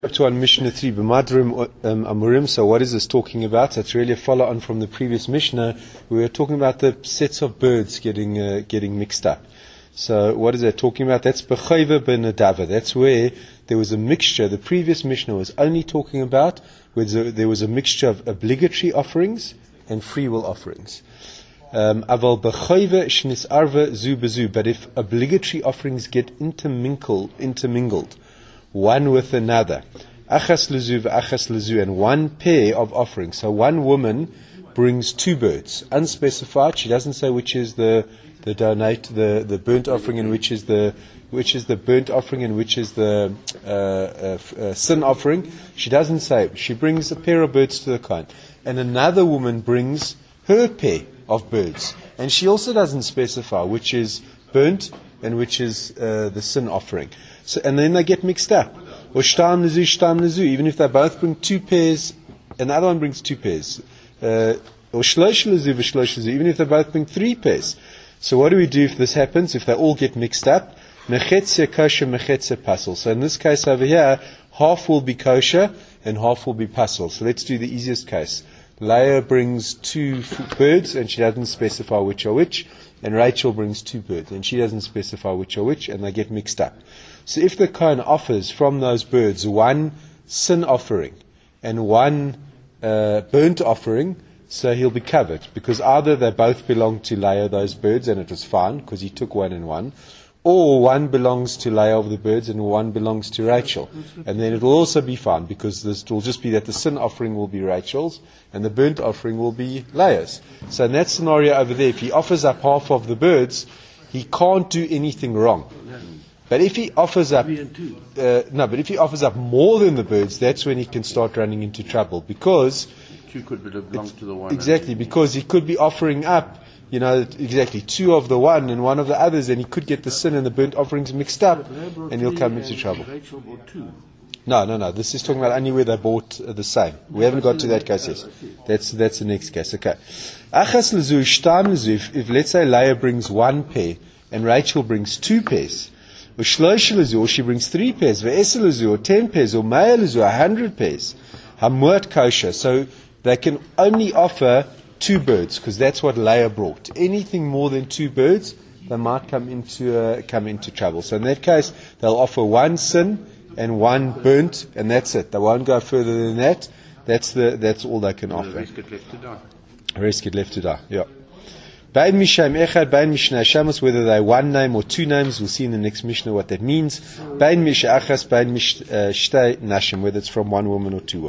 Up to on Mishnah 3, B'madrim Amurim. So what is this talking about? It's really a follow-on from the previous Mishnah. We were talking about the sets of birds getting mixed up. So what is that talking about? That's B'chayva B'nadava. That's where there was a mixture. The previous Mishnah was only talking about where there was a mixture of obligatory offerings and free will offerings. Aval B'chayva Shnis Arva Zu B'zu. But if obligatory offerings get intermingled, one with another, achas lezu v'achas lezu, and one pair of offerings. So one woman brings two birds, unspecified. She doesn't say which is the burnt offering and which is the burnt offering and which is the sin offering. She doesn't say. She brings a pair of birds to the Kohen, and another woman brings her pair of birds, and she also doesn't specify which is burnt and which is the sin offering. So, and then they get mixed up. Or shtam lezu, even if they both bring two pairs, and the other one brings two pairs. Or shlosh lezu, even if they both bring three pairs. So what do we do if this happens? If they all get mixed up? Mechetzeh kosher, mechetzeh pasel. So in this case over here, half will be kosher and half will be pasel. So let's do the easiest case. Leah brings two birds and she doesn't specify which are which. And Rachel brings two birds, and she doesn't specify which are which, and they get mixed up. So if the Kohen offers from those birds one sin offering and one burnt offering, so he'll be covered, because either they both belong to Leah, those birds, and it was fine, because he took one and one, or one belongs to Leah of the birds and one belongs to Rachel. And then it will also be fine, because this will just be that the sin offering will be Rachel's and the burnt offering will be Leah's. So in that scenario over there, if he offers up half of the birds, he can't do anything wrong. But if he offers up but if he offers up more than the birds, that's when he can start running into trouble, because two could belong to the one. Exactly, because he could be offering up two of the one and one of the others, and he could get the sin and the burnt offerings mixed up, and he'll come into trouble. Rachel bought two. No. This is talking about only where they bought the same. We haven't got to that case yet. That's the next case. Okay. Achas lezu, shtam lezu. If let's say Leah brings one pair and Rachel brings two pairs, or shlosh lezu, or she brings three pairs, ve'esel lezu, or 10 pairs, or maya lezu, 100 pairs, hamuat kosher. So they can only offer two birds, because that's what Leah brought. Anything more than two birds, they might come into trouble. So in that case, they'll offer one sin and one burnt, and that's it. They won't go further than that. That's all they can offer. The rest get left to die. The rest get left to die. Yeah. Bein mishaim echad, bein mishnah shamos, whether they're one name or two names, we'll see in the next Mishnah what that means. Bein mish achas, bein mish shtei nashim, whether it's from one woman or two women.